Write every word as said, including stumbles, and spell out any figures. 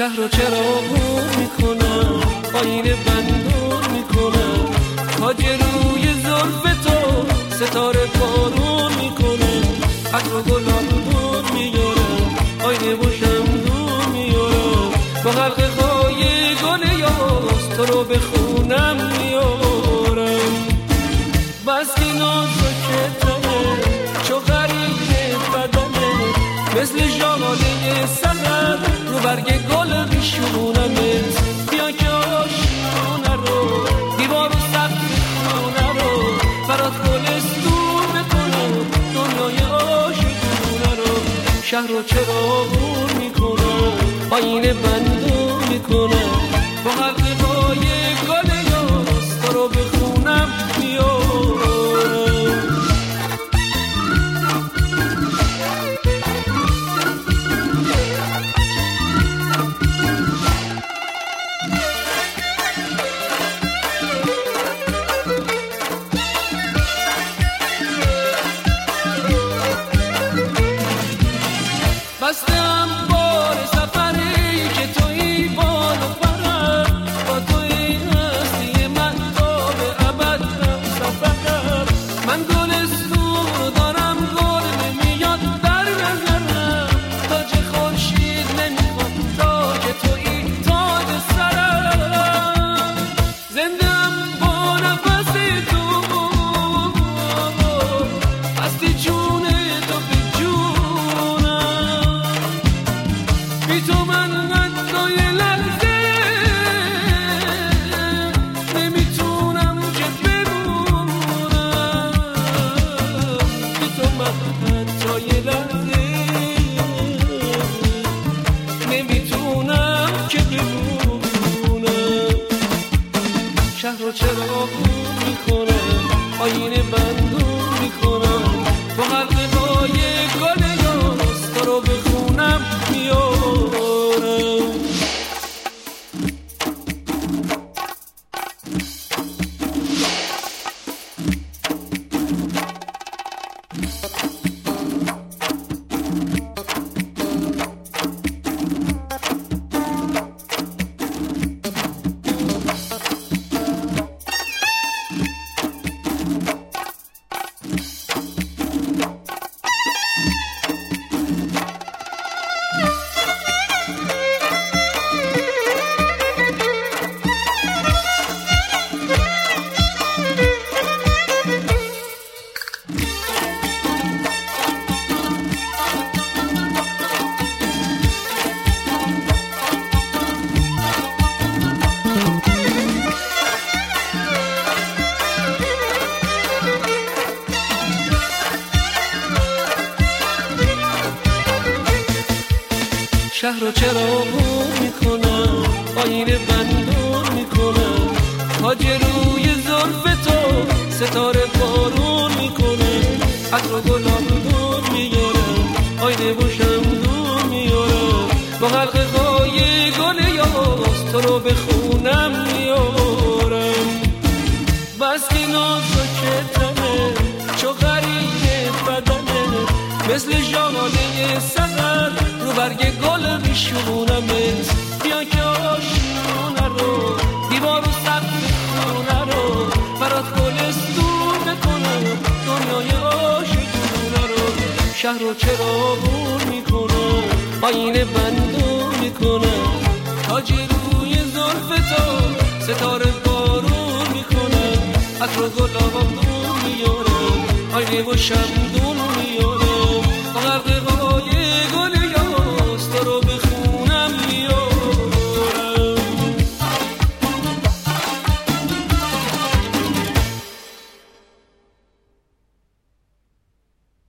شهر رو چراغون میکنم، آینه بندون میکنم، تاج روی زلف تو ستاره بارون میکنم، عطر و گلابون میارم، آینه و شمدون میارم، با حلقه های گل یاس تو رو به خونم میارم. بس که نازکه تنه چو غریب بدنه، مثل ژاله سحر رو برگ گل میشونمت. بیا که آشونه رو دیوار و سقف خونه رو برات گلستون بکنم، دنیای عاشقونه رو. شهر رو چراغون میکنم، آینه بندون میکنم، با حلقه های گل یاس تو رو به خونم میارم. بستم بار سفری که توی بال و پرم، با توی هستی من تا به ابد هم سفرم. من گلستون دارم گل نمیاد در نظرم، تاج خورشید نمیخواد تاج توی تاج سرم. زندم با نفس تو، هستی جون تو به جونم. بی تو من حتی یه لحظه نمیتونم که بمونم، بی تو من حتی یه لحظه نمیتونم که بمونم. شهر رو چراغون میکنم، آینه بندون میکنم، با حلقه های گل یاس تو رو به خونم میارم. شهر رو چراغون میکنم، آینه بندون میکنم، تاج روی زلف تو ستاره بارون میکنم، عطر و گلابون میارم، آینه و شمدون میارم، با حلقه های گل یاس تو رو به خونم میارم. بس که نازکه تنه چو غریب بدنه، مثل ژاله سحر رو برگ گل میشونمت. بیا که آشونه رو دیوار و سقف خونه رو برات گلستون بکنم، دنیای عاشقونه رو. شهر رو چراغون میکنم، آینه بندون میکنم، تاج روی زلف تو ستاره بارون میکنم، عطر و گلابون میارم، آینه و شمدون